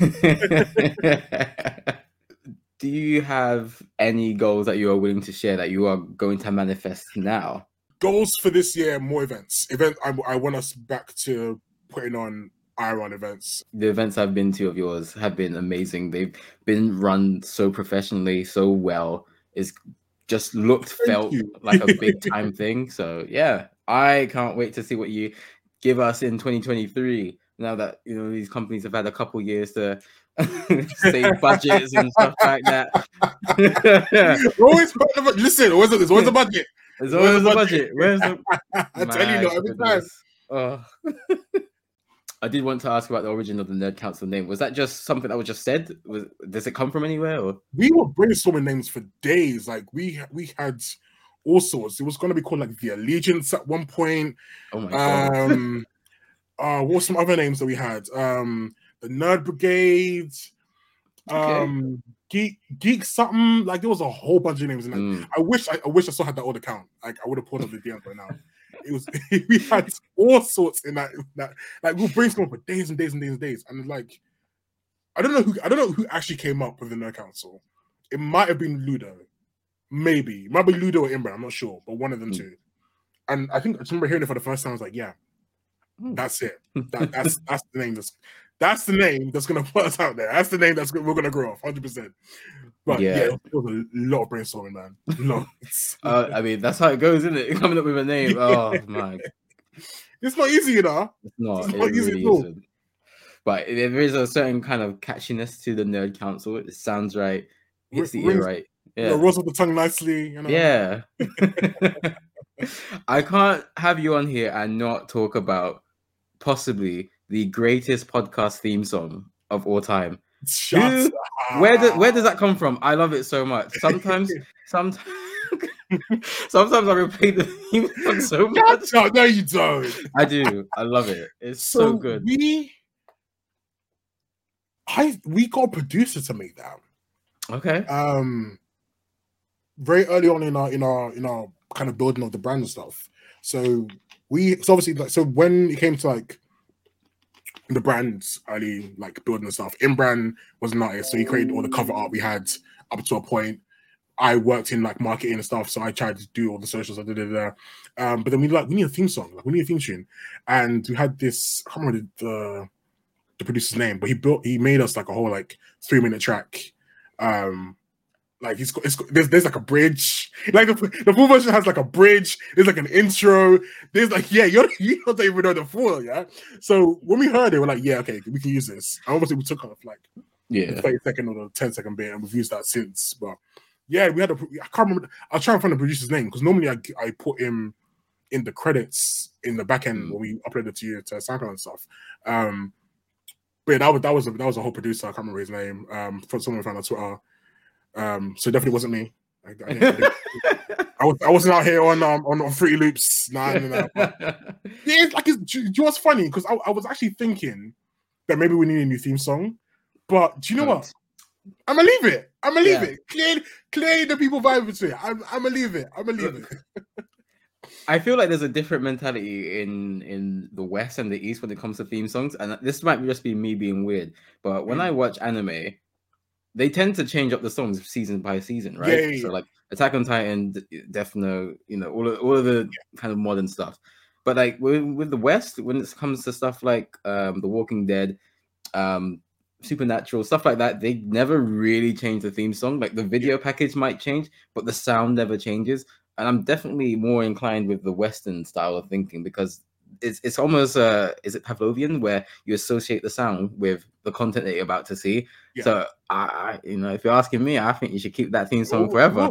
Do you have any goals that you are willing to share that you are going to manifest now? Goals for this year, more events. I want us back to putting on IRON events. The events I've been to of yours have been amazing. They've been run so professionally, so well. It's just felt like a big time thing. So yeah, I can't wait to see what you give us in 2023. Now that, you know, these companies have had a couple years to save budgets and stuff like that. Listen, there's always a budget. There's always a budget. Where's the? I tell you, every time. Oh. I did want to ask about the origin of the Nerd Council name. Was that just something that was just said? Does it come from anywhere? Or? We were brainstorming names for days. Like, we had all sorts. It was going to be called like the Allegiance at one point. Oh my god! What were some other names that we had? The Nerd Brigade. Geek something. Like, there was a whole bunch of names in that. I wish I still had that old account. Like, I would have pulled up the DMs right now. It was we had all sorts in that like, we were brainstorming for days and days and days and days. And like, I don't know who actually came up with the Nerd Council. It might have been Ludo. Maybe. It might be Ludo or Imran, I'm not sure, but one of them two. And I think I remember hearing it for the first time. I was like, yeah, that's it. That's the name that's the name that's gonna put us out there. That's the name we're gonna grow off, 100%. But yeah, it was a lot of brainstorming, man. Lots. I mean, that's how it goes, isn't it? Coming up with a name. Oh my! It's not easy, you know. It's not easy really at all. But there is a certain kind of catchiness to the Nerd Council. It sounds right. It's the ear right. Yeah, rolls off the tongue nicely. You know? Yeah. I can't have you on here and not talk about possibly the greatest podcast theme song of all time. Where does that come from? I love it so much. Sometimes I repeat the theme song so much. No, you don't. I do. I love it. It's so good. We got a producer to make that. Okay. Very early on in our kind of building of the brand and stuff. So obviously, like, so when it came to like the brand's early like building and stuff, Imran was an artist, so he created all the cover art we had up to a point. I worked in like marketing and stuff, so I tried to do all the socials. But then we need a theme song, like we need a theme tune, and we had this. I can't remember the producer's name, but he made us like a whole like 3-minute track. Like there's like a bridge. Like the full version has like a bridge. There's like an intro. There's like you don't even know the full, yeah. So when we heard it, we're like, yeah, okay, we can use this. And obviously we took off like the 30-second or the 10-second bit, and we've used that since. But yeah, I can't remember. I'll try and find the producer's name because normally I put him in the credits in the back end when we uploaded to SoundCloud and stuff. But yeah, that was a whole producer. I can't remember his name. From someone found on Twitter. So it definitely wasn't me. I wasn't out here on Fruity Loops. Nah. But yeah, do you know what's funny? Because I was actually thinking that maybe we need a new theme song. But do you know what? I'm gonna leave it. Clearly the people vibe to it. I'm gonna leave it. I feel like there's a different mentality in the West and the East when it comes to theme songs, and this might just be me being weird. But when I watch anime, they tend to change up the songs season by season, right? Yeah. So like Attack on Titan, Death Note, all of the kind of modern stuff. But like with the West, when it comes to stuff like The Walking Dead, Supernatural, stuff like that, they never really change the theme song. Like the video package might change, but the sound never changes. And I'm definitely more inclined with the Western style of thinking because it's almost is it Pavlovian, where you associate the sound with the content that you're about to see. Yeah. So I if you're asking me, I think you should keep that theme song forever.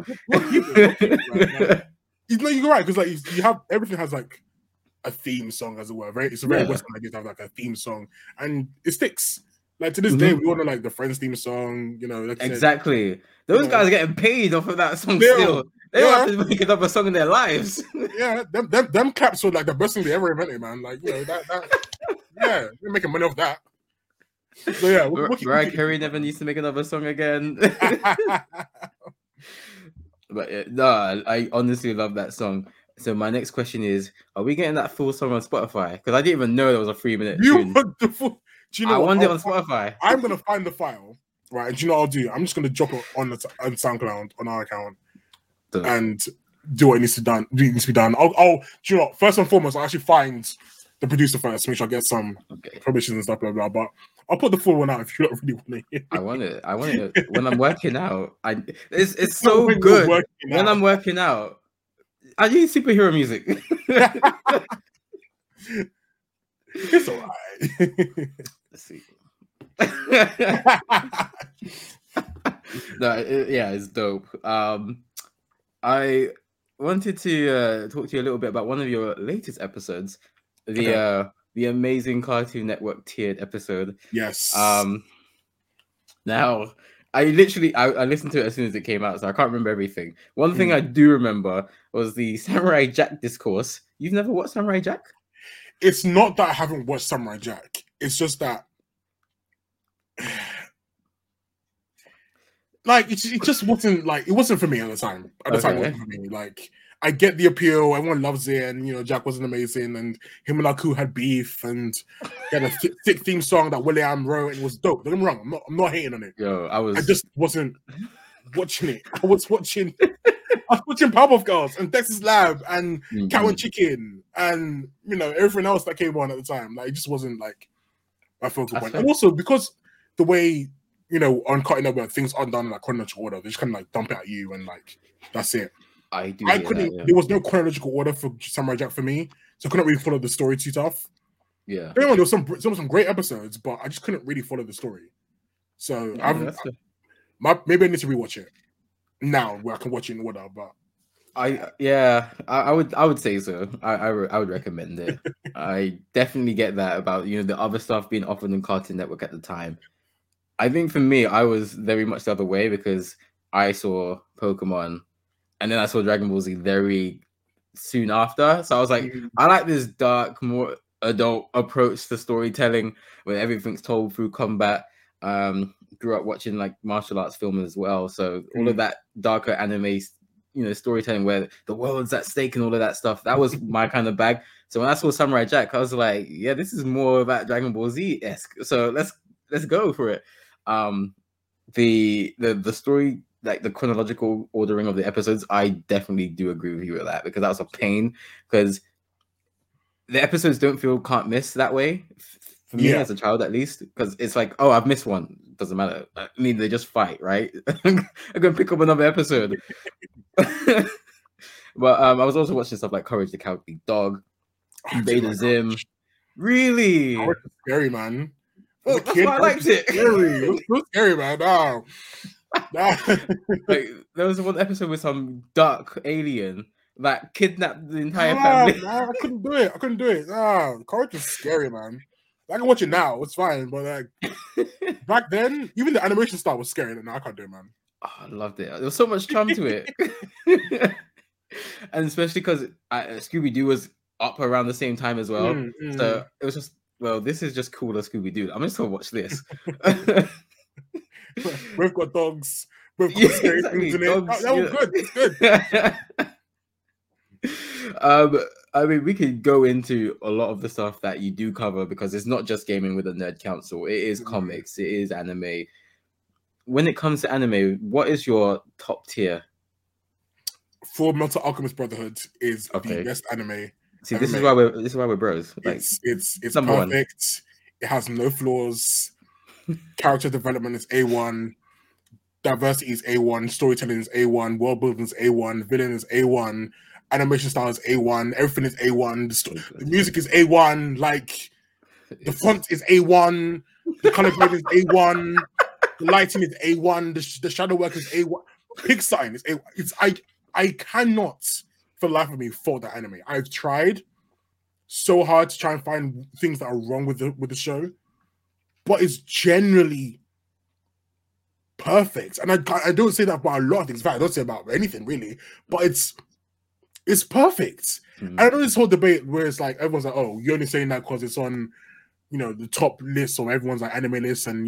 You're right, because like you have everything has like a theme song, as it were, right? It's a very Western idea to have like a theme song, and it sticks. Like to this day, we all know like the Friends theme song, like exactly. Those guys are getting paid off of that song still. They don't have to make another song in their lives. Yeah, them claps were like the best thing they ever invented, man. Like, they're making money off that. So yeah, Mariah Carey never needs to make another song again. But no, I honestly love that song. So my next question is: are we getting that full song on Spotify? Because I didn't even know there was a 3-minute tune. I want it on Spotify. I'm gonna find the file, right? And do you know what I'll do? I'm just gonna drop it on SoundCloud on our account. And do what needs to be done. I'll do you know what? First and foremost, I'll actually find the producer first, make sure I get some permissions and stuff, blah, blah, but I'll put the full one out if you don't really want to hear it. I want it. When I'm working out, it's so good. When I'm working out, I need superhero music. It's all right. Let's see. No, it's dope. I wanted to talk to you a little bit about one of your latest episodes, the Amazing Cartoon Network tiered episode. Yes. Now, I listened to it as soon as it came out, so I can't remember everything. One thing I do remember was the Samurai Jack discourse. You've never watched Samurai Jack? It's not that I haven't watched Samurai Jack. It's just that like it just wasn't like it wasn't for me at the time. At the time, it wasn't for me. Like I get the appeal, everyone loves it, and Jack wasn't amazing, and him and Aku had beef, and he had a thick theme song that Will.i.am wrote, and it was dope. Don't get me wrong, I'm not hating on it. I just wasn't watching it. I was watching Powerpuff Girls and Dexter's Lab and Cow and Chicken and everything else that came on at the time. Like it just wasn't like my focal point. And also because the way on Cartoon Network things aren't done in like chronological order, they just kind of like dump it at you and like that's it. I couldn't. There was no chronological order for Samurai Jack for me, so I couldn't really follow the story too tough. Yeah, there was some great episodes, but I just couldn't really follow the story. So maybe I need to rewatch it now, where I can watch it in order. But I would say so. I would recommend it. I definitely get that about the other stuff being offered on Cartoon Network at the time. I think for me, I was very much the other way because I saw Pokemon. And then I saw Dragon Ball Z very soon after. So I was like, I like this dark, more adult approach to storytelling where everything's told through combat. Grew up watching like martial arts films as well. So all of that darker anime, storytelling where the world's at stake and all of that stuff, that was my kind of bag. So when I saw Samurai Jack, I was like, yeah, this is more about Dragon Ball Z-esque. So let's go for it. The story, like the chronological ordering of the episodes, I definitely do agree with you with that because that was a pain because the episodes don't feel can't miss that way for me as a child, at least, because it's like, oh, I've missed one. Doesn't matter. I mean, they just fight, right? I'm gonna pick up another episode. But I was also watching stuff like Courage the Cowardly Dog, Invader Zim. Really? Courage was scary, man. Well, that's why I liked it. Scary. It was so scary, man. Oh. Like, there was one episode with some duck alien that kidnapped the entire family. Man, I couldn't do it. Courage was scary, man. I can watch it now. It's fine, but like back then, even the animation style was scary. No, I can't do it, man. Oh, I loved it. There was so much charm to it. And especially because Scooby-Doo was up around the same time as well. So it was just, well, this is just cooler Scooby-Doo. I'm just gonna watch this. We've got dogs. We've got scary things in it. That was good. It's good. I mean, we could go into a lot of the stuff that you do cover because it's not just gaming with the Nerd Council. It is comics. It is anime. When it comes to anime, what is your top tier? Fullmetal Alchemist Brotherhood is the best anime. See, this is why we're bros. Like, it's perfect. One. It has no flaws. Character development is A1. Diversity is A1. Storytelling is A1. World building is A1. Villain is A1. Animation style is A1. Everything is A1. The music is A1. Like, the font is A1. The color grading is A1. The lighting is A1. The shadow work is A1. Pixar is A1. I cannot, for the life of me, fault that anime. I've tried so hard to try and find things that are wrong with the show, but it's generally perfect. And I don't say that about a lot of things. In fact, I don't say about anything really, but it's perfect. And I know this whole debate where it's like everyone's like, "Oh, you're only saying that because it's on, the top list or everyone's like anime list and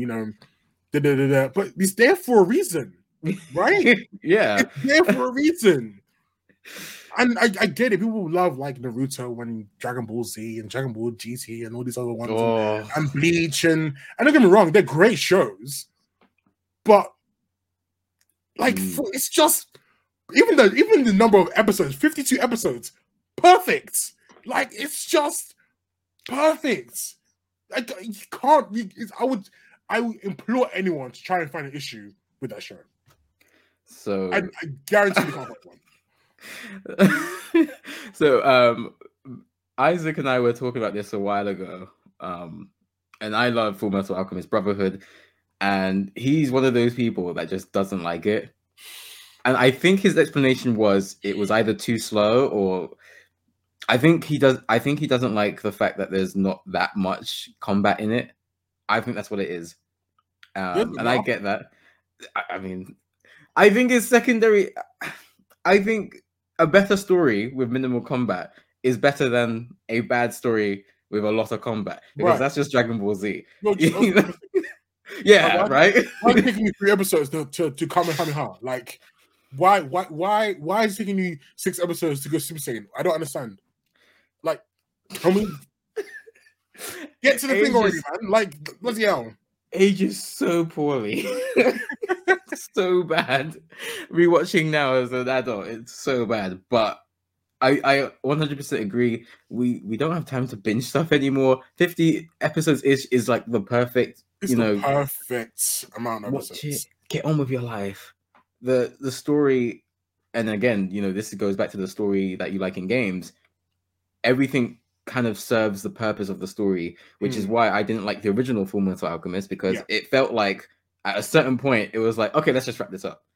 but it's there for a reason." Right? Yeah. It's there for a reason. And I get it. People love like Naruto and Dragon Ball Z and Dragon Ball GT and all these other ones and Bleach and don't get me wrong, they're great shows. But like it's just even the number of episodes, 52 episodes, perfect. Like it's just perfect. Like you can't. I would implore anyone to try and find an issue with that show. So I guarantee you can't find one. So Isaac and I were talking about this a while ago. And I love Fullmetal Alchemist Brotherhood, and he's one of those people that just doesn't like it. And I think his explanation was it was either too slow or I think he doesn't like the fact that there's not that much combat in it. I think that's what it is. And I get that. I mean, I think it's secondary. I think a better story with minimal combat is better than a bad story with a lot of combat, because that's just Dragon Ball Z. Yeah, right. Why is it taking you 3 episodes to Kamehameha? Like, why is it taking you 6 episodes to go Super Saiyan? I don't understand. Like, can we get to the thing already, man? Like, bloody hell. Ages so poorly. So bad. Rewatching now as an adult, it's so bad. But I 100% agree. We don't have time to binge stuff anymore. 50 episodes is like the perfect, the perfect amount of episodes. Watch it. Get on with your life. The story, and again, this goes back to the story that you like in games. Everything kind of serves the purpose of the story, which is why I didn't like the original Fullmetal Alchemist, because it felt like at a certain point it was like, okay, let's just wrap this up.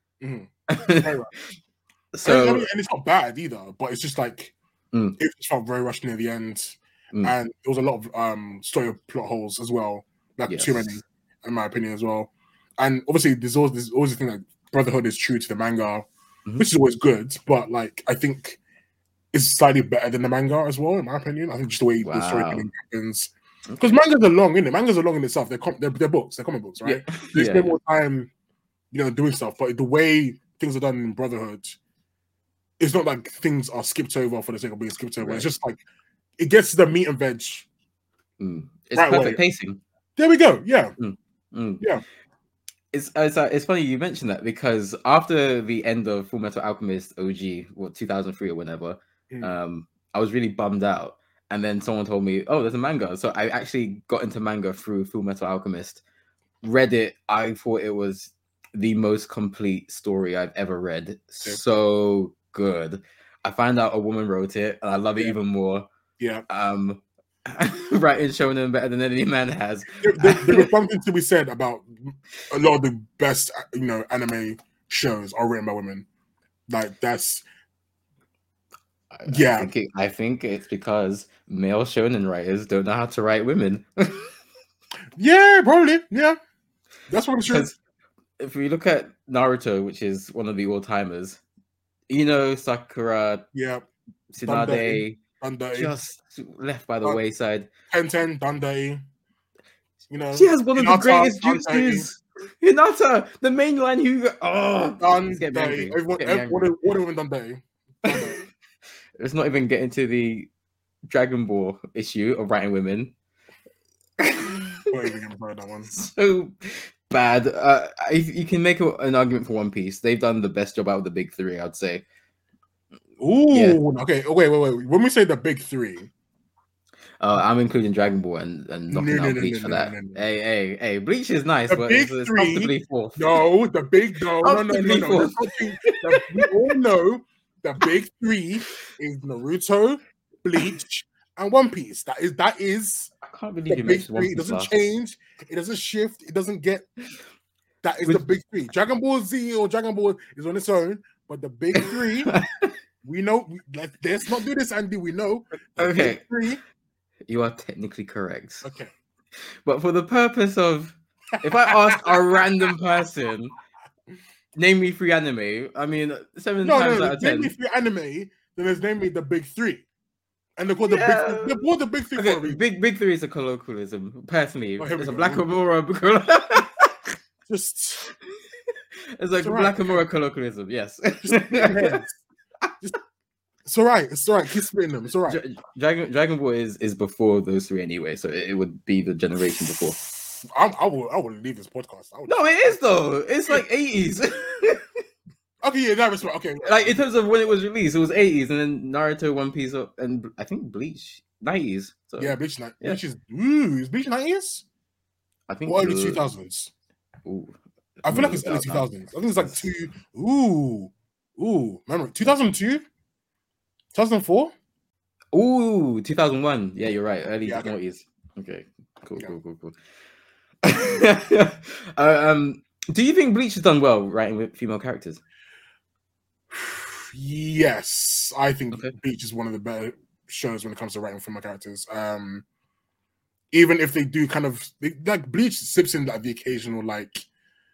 So and it's not bad either, but it's just like it just felt very rushed near the end, and there was a lot of story plot holes as well, like too many, in my opinion, as well. And obviously, there's always the thing that Brotherhood is true to the manga, which is always good, but like I think it's slightly better than the manga as well, in my opinion. I think just the way the storytelling happens, because mangas are long, isn't it? Mangas are long in itself. They're books, they're comic books, right? They spend more time, doing stuff. But the way things are done in Brotherhood, it's not like things are skipped over for the sake of being skipped over. Right. It's just like it gets to the meat and veg. It's perfect pacing. There we go. Yeah, yeah. It's funny you mentioned that, because after the end of Fullmetal Alchemist OG, 2003 or whenever, I was really bummed out. and then someone told me, "Oh, there's a manga." So I actually got into manga through Full Metal Alchemist. Read it. I thought it was the most complete story I've ever read. So good. I found out a woman wrote it, and I love it even more. Yeah. Writing shonen better than any man has. There was something to be said about a lot of the best, anime shows are written by women. Like that's. I think it's because male shonen writers don't know how to write women. Yeah, probably. Yeah, that's what I'm sure. If we look at Naruto, which is one of the all-timers, Sakura, Tsunade, just left by the wayside. Tenten, Dundee. She has one of the greatest jutsus. Hinata, the main line who Dundee. Everyone Dundee. Let's not even get into the Dragon Ball issue of writing women. Not even gonna play that one. So bad. You can make an argument for One Piece. They've done the best job out of the big three, I'd say. Ooh, okay. Wait. When we say the big three, I'm including Dragon Ball and knocking out Bleach for that. Hey, Bleach is nice, but it's comfortably fourth. No. No. We all know the big three is Naruto, Bleach, and One Piece. That is. I can't believe the big three. It doesn't change. It doesn't shift. It doesn't get. That is the big three. Dragon Ball Z or Dragon Ball is on its own, but the big three, we know. Let's not do this, Andy. We know. Okay. Big three. You are technically correct. Okay. But for the purpose of, if I ask a random person, name me 3 anime, I mean, 7 times out of 10. Name me 3 anime, then let's name me the big three. And they're called the big three. Okay, big three is a colloquialism. Personally, it's a Black Amora. It's like Black Amora colloquialism. Yes. It's all right. Keep spitting them. It's all right. Dragon Ball is before those 3 anyway, so it would be the generation before. I wouldn't leave this podcast. No, it is though. It's like 80s. Okay, yeah, that was right. Okay, like in terms of when it was released, it was 80s, and then Naruto, One Piece, and I think Bleach 90s. So yeah, Bleach is Bleach 90s. I think early 2000s. Ooh, I feel like it's early 2000s. I think it's like 2. Remember 2002, 2004. 2001. Yeah, you're right. Early 90s. Okay, cool. Do you think Bleach has done well writing with female characters? Yes, I think Bleach is one of the better shows when it comes to writing female characters. Even if they do kind of like Bleach sips in like the occasional like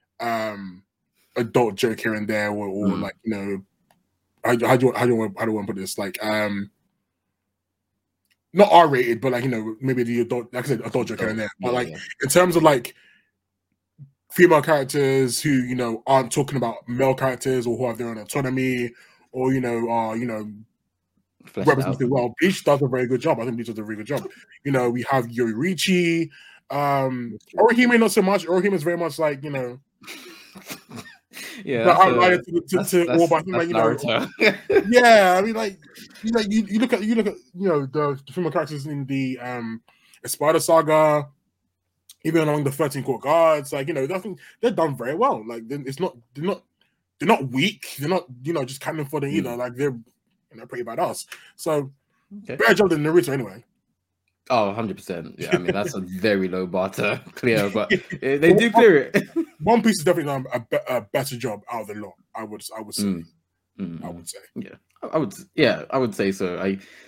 adult joke here and there, or like how do I want to put this, like not R-rated, but like maybe the adult, like I said, adult joke here and there. But like in terms of like female characters who aren't talking about male characters or who have their own autonomy or are represented well, Bleach does a very good job. I think Bleach does a very good job. We have Yoruichi, Orihime not so much. Orihime is very much like outlier to all, but I think yeah, I mean like you look at the female characters in the Espada Saga, even along the 13 Court Guards, like I think they're done very well. Like they're not weak. They're not just cannon for them either. Like they're pretty badass. So better job than Naruto anyway. Oh, 100%. Yeah, I mean that's a very low bar to clear, but they do clear it. One Piece is definitely done a better job out of the lot. I would say. I would say. Yeah, I would say so.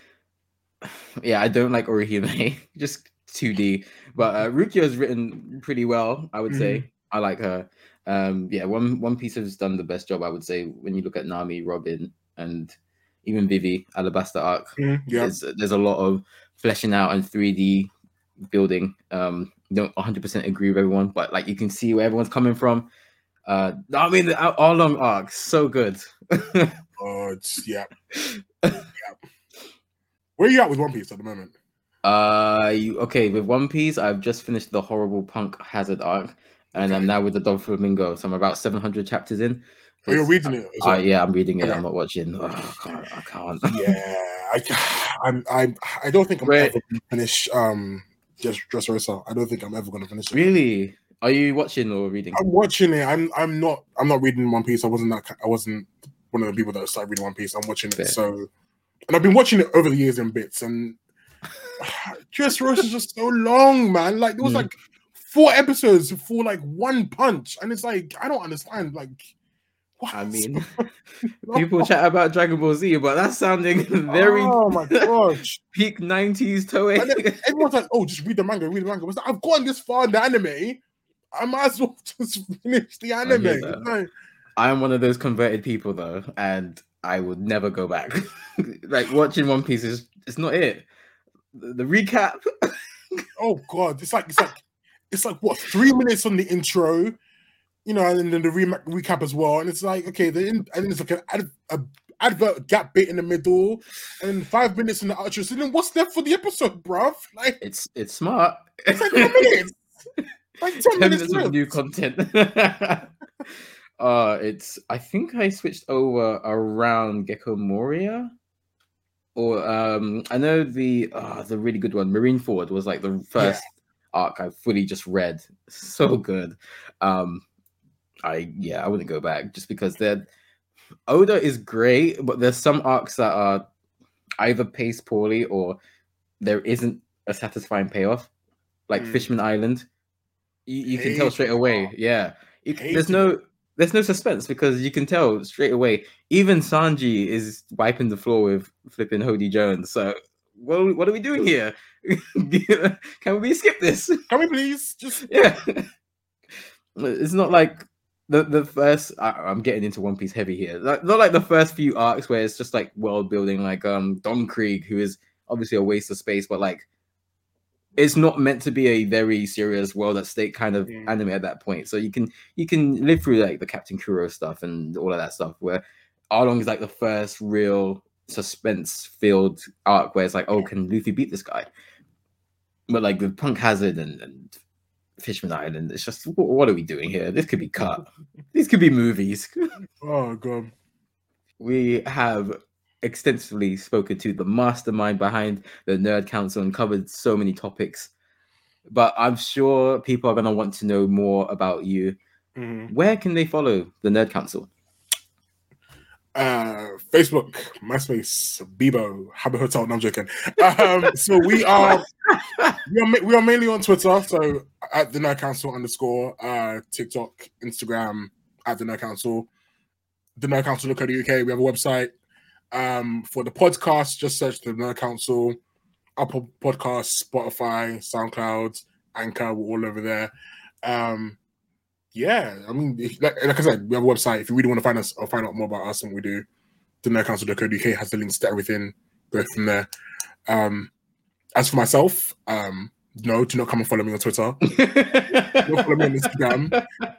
I don't like Orihime, just 2D, but Rukia is written pretty well. I would say I like her. One Piece has done the best job, I would say, when you look at Nami, Robin, and even Vivi, Alabasta Arc. There's a lot of fleshing out and 3D building. Don't 100% agree with everyone, but like you can see where everyone's coming from. I mean, the all-long arcs, so good. Yeah. Where are you at with One Piece at the moment? With One Piece, I've just finished the horrible Punk Hazard arc, and I'm now with the Doflamingo, so I'm about 700 chapters in. You're reading it? Yeah, I'm reading it. I'm not watching. I can't. Yeah, I don't think I'm ever going to finish Dressrosa. I don't think I'm ever going to finish it. Really? Are you watching or reading? I'm watching it. I'm not reading One Piece. I wasn't one of the people that started reading One Piece. I'm watching it. So, and I've been watching it over the years in bits. And Dressrosa is just so long, man. Like there was like 4 episodes for like one punch, and it's like I don't understand. Like, what? I mean, people chat about Dragon Ball Z, but that's sounding very my gosh, peak 90s Toei. And then everyone's like, "Oh, just read the manga, read the manga." Like, I've gotten this far in the anime. I might as well just finish the anime. I am one of those converted people though, and I would never go back. Like watching One Piece it's not it. The recap. Oh god, it's like what 3 minutes on the intro, you know, and then the recap as well. And it's like okay, and then it's like an advert gap bit in the middle, and then 5 minutes in the outro. So then what's left for the episode, bruv? Like it's smart. It's like 10 minutes. Like 10 minutes of new content. I think I switched over around Gecko Moria. Or I know the really good one, Marineford, was like the first arc I fully just read. So good. I wouldn't go back just because Oda is great, but there's some arcs that are either paced poorly or there isn't a satisfying payoff. Like Fishman Island. You can tell straight away. Yeah. There's no suspense because you can tell straight away. Even Sanji is wiping the floor with flipping Hody Jones. So, what are we doing here? Can we skip this? Can we please? Just It's not like the first. I'm getting into One Piece heavy here. Not like the first few arcs where it's just like world building, like Don Krieg, who is obviously a waste of space, but like it's not meant to be a very serious world at stake kind of anime at that point. So you can live through like the Captain Kuro stuff and all of that stuff where Arlong is like the first real suspense-filled arc where it's like, oh, can Luffy beat this guy? But like with Punk Hazard and Fishman Island, it's just, what are we doing here? This could be cut. These could be movies. Oh god. We have extensively spoken to the mastermind behind the Nerd Council and covered so many topics, but I'm sure people are going to want to know more about you. Where can they follow the Nerd Council? Facebook, MySpace, Bebo, Habit Hotel. No, I'm joking. So we are mainly on Twitter, so at the Nerd Council _ TikTok, Instagram at the Nerd Council, the Nerd Council.co.uk. We have a website. For the podcast, just search the Nerd Council, Apple Podcasts, Spotify, SoundCloud, Anchor, we're all over there. I mean, like I said, we have a website. If you really want to find us or find out more about us and what we do, the nerdcouncil.co.uk has the links to everything. Go from there. As for myself, no, do not come and follow me on Twitter. Don't follow me on Instagram.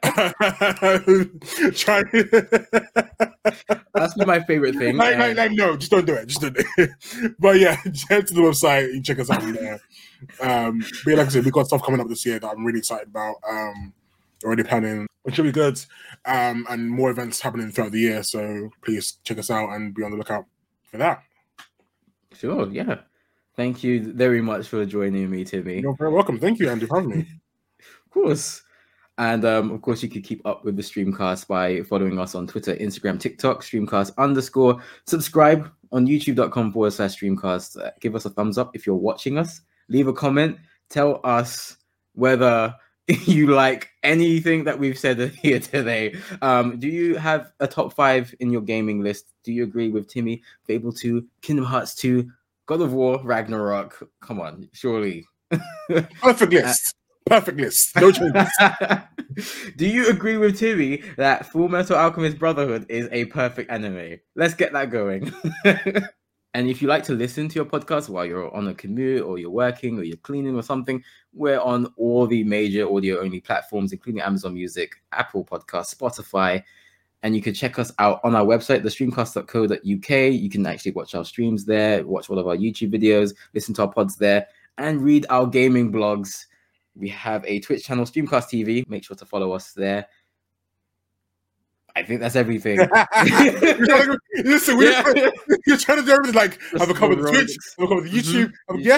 That's my favorite thing. No, just don't do it. Just don't do it. But yeah, head to the website and check us out there. But like I said, we've got stuff coming up this year that I'm really excited about. Already planning, which should be good. And more events happening throughout the year. So please check us out and be on the lookout for that. Sure, yeah. Thank you very much for joining me, Timmy. You're very welcome. Thank you, Andy, for having me. Of course. And of course, you can keep up with the Streamcast by following us on Twitter, Instagram, TikTok, Streamcast_. Subscribe on youtube.com/Streamcast. Give us a thumbs up if you're watching us. Leave a comment. Tell us whether you like anything that we've said here today. Do you have a top 5 in your gaming list? Do you agree with Timmy? Fable 2, Kingdom Hearts 2, God of War, Ragnarok? Come on, surely. Perfect list. Perfect list. No changes. Do you agree with Timmy that Full Metal Alchemist Brotherhood is a perfect anime? Let's get that going. And if you like to listen to your podcast while you're on a commute or you're working or you're cleaning or something, we're on all the major audio-only platforms, including Amazon Music, Apple Podcasts, Spotify. And you can check us out on our website, thestreamcast.co.uk. You can actually watch our streams there, watch all of our YouTube videos, listen to our pods there, and read our gaming blogs. We have a Twitch channel, Streamcast TV. Make sure to follow us there. I think that's everything. Listen, you're trying to do everything like have a cover the Twitch, have a cover the YouTube.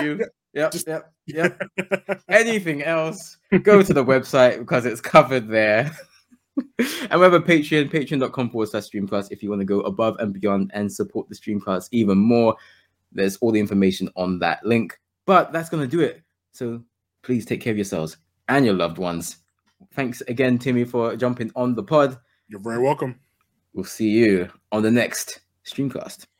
Yep. Anything else, go to the website because it's covered there. And we have a Patreon, patreon.com/StreamCast if you want to go above and beyond and support the Streamcast even more. There's all the information on that link. But that's going to do it. So please take care of yourselves and your loved ones. Thanks again, Timmy, for jumping on the pod. You're very welcome. We'll see you on the next Streamcast.